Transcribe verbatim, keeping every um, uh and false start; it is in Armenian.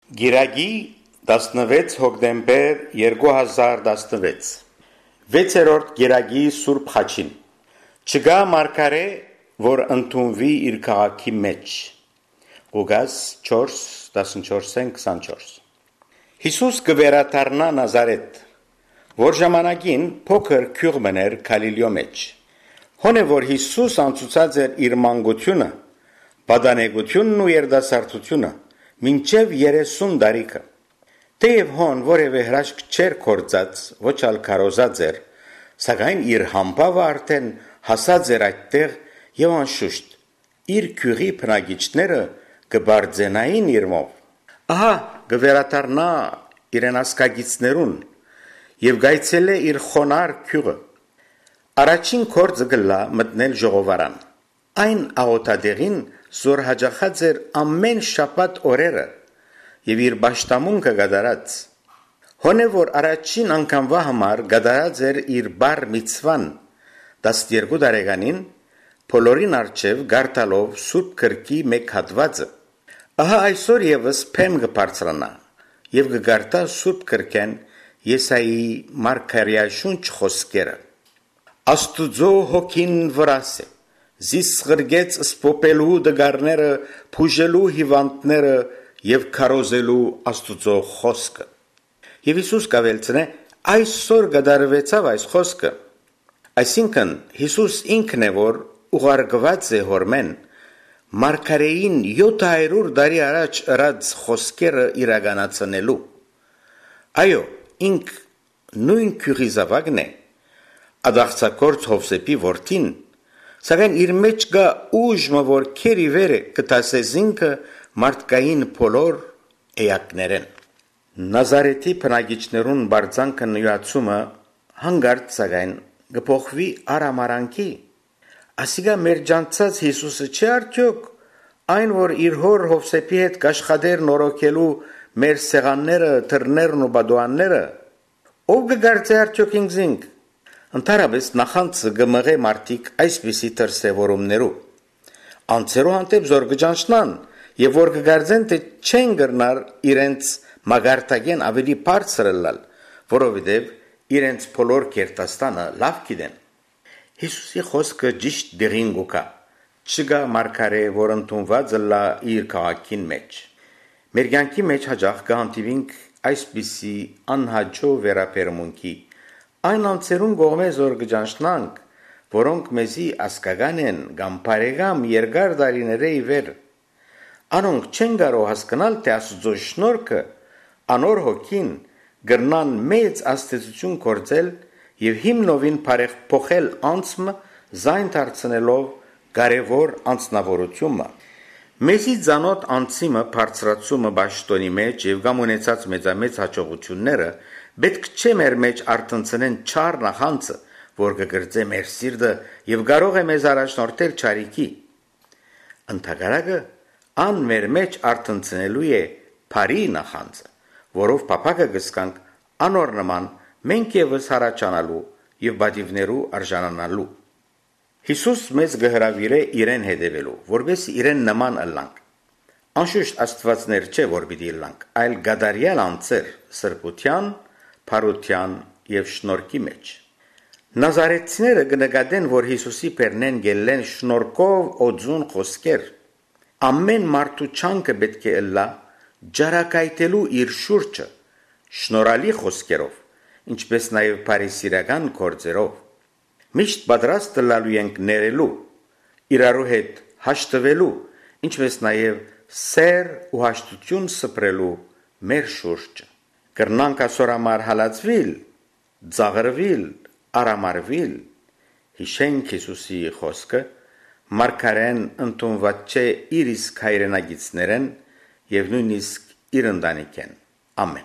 Գիրագի տասնվեց հոկտեմբեր երկու հազար տասնվեց վեցերորդ գիրագի Սուրբ Խաչին Չգա մարգարե, որ ընդունվի իր քաղաքի մեջ Ղուկաս չորս տասնչորս քսանչորս Հիսուս կվերադառնա Նազարեթ, որ ժամանակին փոքր գյուղ մներ Գալիլեո մեջ Հոն է որ Հիսուս անցուցած էր իր մանկությունը, պատանեկությունն ու երիտասարդությունը մինչև երեսուն տարիքը Թեև հոն որևէ հրաշք չէր կործած, ոչ ալ քարոզած էր, սակայն իր համբավը արդեն հասած էր այդտեղ եւ անշուշտ իր քյուրի բնակիչները կբարձենային իրմով Ահա կվերադառնա իրեն ասկագիցներուն եւ գայցել է իր խոնար քյուրը Առաջին կորձը գլա մտնել ժողովարան Այն աղոթադեղին զոր հաջախած էր ամեն շաբաթ օրերը եւ իր պաշտամունքը գդարած Հոն է որ առաջին անգամվա համար գդարած էր իր բար միցվան տասներկու տարեկանին բոլորին արչև գարտալով սուրբ քրկի մեկ հատվածը Ահա այսօր եւս փեմ կբարձրանա եւ կգարտա սուրբ քրկեն Եսայի մարգարեաշունչ խոսքերը Աստուծո հոգին վրաս է Զիս ղրգեց սպոպելու դգարները, փուժելու հիվանդները և քարոզելու Աստուծո խոսքը։ Եվ Հիսուս կավելցնե, այսօր գդարվեցավ այս խոսքը։ Այսինքն, Հիսուս ինքն է, որ ուղարկված է հորմեն, մարգարեին յոթ հարյուր տարի առաջ ըրած խոսքերը իրականացնելու։ Այո, ինք նույն քյուրի զավակն է, ադաղցակորց Հովսեփի որդին, Սակայն իր մեջ կա ուժը, որ քերի վեր է կտասեզինքը մարդկային բոլոր էակներեն։ Նազարեթի բնակիչներուն բարձանքը նյացումը հանգարտ սակայն կփոխվի արամարանքի։ Ասիկա մեր ջանցած Հիսուսը չէ արդյոք այն, որ իր հոր Հովսեփի հետ կաշխատեր նորոգելու մեր սեղանները, թռներն ու բադուանները, ով կգարձե արդյոք ինքզինք։ Ընդհանրապես նախանցը գմղե մարդիկ այսպիսի դրսևորումներու Անցերու հանդեպ զոր կճանչնան եւ որ կգարձեն թե չեն գրնար իրենց մագարտագեն ավելի բարձր լալ որովհետեւ իրենց բոլոր կերտաստանը լավ գիտեն Հիսուսի խոսքը ճիշտ դերին գուկա չգա մարգարե որ ընդունված լա իր քաղաքին մեջ Մեր կյանքի մեջ հաջող կհանդիպինք այսպիսի անհաջո վերաբերմունքի Այն անցերուն կողմեզ որ կճանչնանք, որոնք մեզի ասկական են կամ բարեկամ երկար տարիների վեր, անոնք չեն կարող հասկանալ, թե Աստծո շնորհքը, անոր հոգին գրնան մեծ աստեցություն կործել եւ հիմնովին փոխել անցումը զայն դարձնելով կարևոր անձնավորությունը։ Մեզի ցանոթ անցիմը բարձրացումը ճշտոնի մեջ եւ կամ ունեցած մեծամեծ հաջողությունները Պետք չէ մեր մեջ արտնցնեն չար նախանցը, որ կգրծե մեր սիրտը եւ կարող է մեզ առաջնորդել ճարիքի։ Ընթագարակը ան մեր մեջ արտնցնելու է բարի նախանցը, որով փապակը գսկանք անոր նման մենք եւս հարաճանալու եւ բադիվներու արժանանալու։ Հիսուս մեզ գհրավիրե իրեն հետևելու, որովհետեւ իրեն նման ըլլանք։ Անշուշտ Աստվածներ չէ որ պիտի ըլլանք, այլ գադարյալ անձեր սրբության Փարության եւ շնորհքի մեջ Նազարեթցիները կնկատեն, որ Հիսուսի բերնեն գելեն շնորհքով օձուն խոսքեր Ամեն մարդու չանքը պետք է ըլլա ջարակայտելու իր շուրջը շնորհալի խոսքերով, ինչպես նաեւ բարիսիրական գործերով Միշտ պատրաստ լալու ենք ներելու, իրարու հետ հաշտվելու, ինչպես նաեւ սեր ու հաշտություն սփռելու մեր շուրջը Կրնանք ասորամար հալածվիլ, ձաղրվիլ, արամարվիլ, հիշենք Հիսուսի խոսքը, մարգարեն ընդունված չէ իր իսկ հայրենագիցներեն և նույնիսկ իր ընտանիքեն, ամեն։